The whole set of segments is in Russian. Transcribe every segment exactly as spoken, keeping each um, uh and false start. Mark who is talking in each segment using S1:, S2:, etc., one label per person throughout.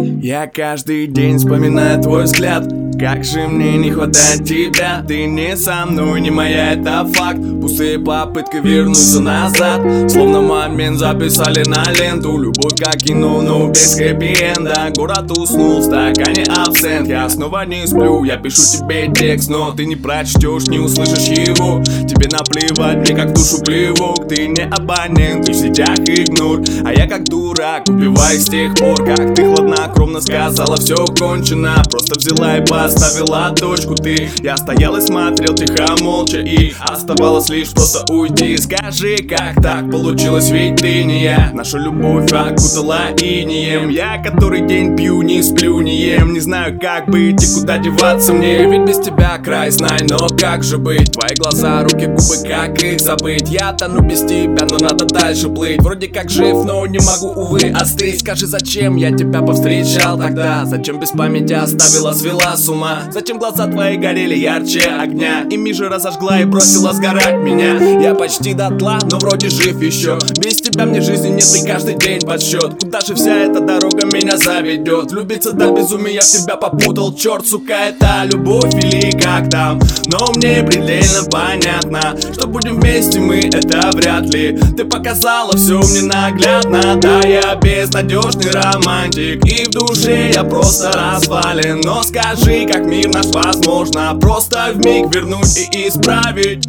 S1: Я каждый день вспоминаю твой взгляд. Как же мне не хватает тебя. Ты не со мной, не моя, это факт. Пустые попытки вернуться назад, словно момент записали на ленту. Любовь как кино, но без хэппи-энда. Город уснул, в стакане абсент. Я снова не сплю, я пишу тебе текст, но ты не прочтешь, не услышишь его. Тебе наплевать, мне как в душу плевок. Ты не абонент, и в сетях игнор. А я как дурак, убиваю с тех пор, как ты хладнокровно сказала: все кончено. Просто взяла и поставила точку ты. Я стоял и смотрел тихо, молча, и оставалось лишь просто уйти. Скажи, как так получилось, ведь ты не я. Наша любовь окутала инеем. Я который день пью, не сплю, не ем. Не знаю, как быть и куда деваться мне. Ведь без тебя край, знай, но как же быть? Твои глаза, руки, губы, как их забыть? Я тону без тебя, но надо дальше плыть. Вроде как жив, но не могу, увы, остыть. Скажи, зачем я тебя повстречал тогда? Зачем без памяти оставила, свела с ума? Зачем глаза твои горели ярче огня? Ими же разожгла и бросила сгорать меня. Я почти дотла, но вроде жив еще. Без тебя мне жизни нет, и каждый день подсчет. Куда же вся эта дорога меня заведет? Влюбиться до безумия, в тебя попутал, черт, сука, это любовь или как там? Но мне предельно понятно, что будем вместе мы, это вряд ли. Ты показала все мне наглядно. Да, я безнадежный романтик, и в душе я просто развален. Но скажи, как мир наш возможно просто вмиг вернуть и исправить.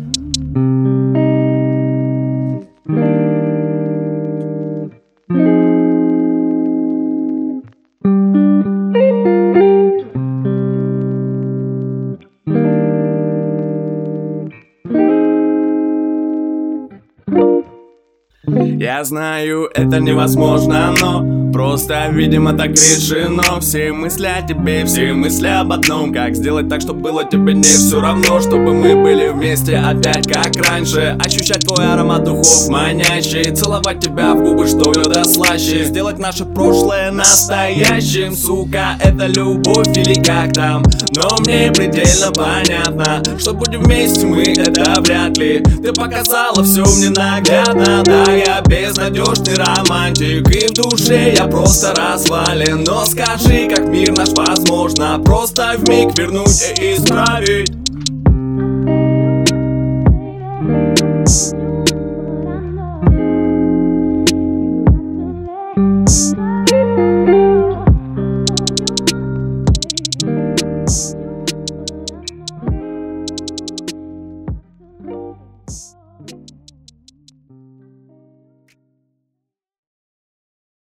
S1: Я знаю, это невозможно, но просто, видимо, так решено. Все мысли о тебе, все мысли об одном: как сделать так, чтобы было тебе не все равно. Чтобы мы были вместе опять, как раньше. Ощущать твой аромат духов манящий, целовать тебя в губы, что йода слаще. Сделать наше прошлое настоящим. Сука, это любовь или как там? Но мне предельно понятно, что будем вместе мы, это вряд ли. Ты показала все мне наглядно. Да, я безнадежный романтик, и в душе я просто развален. Но скажи, как мир наш возможно просто вмиг вернуть и исправить.
S2: We'll be right back.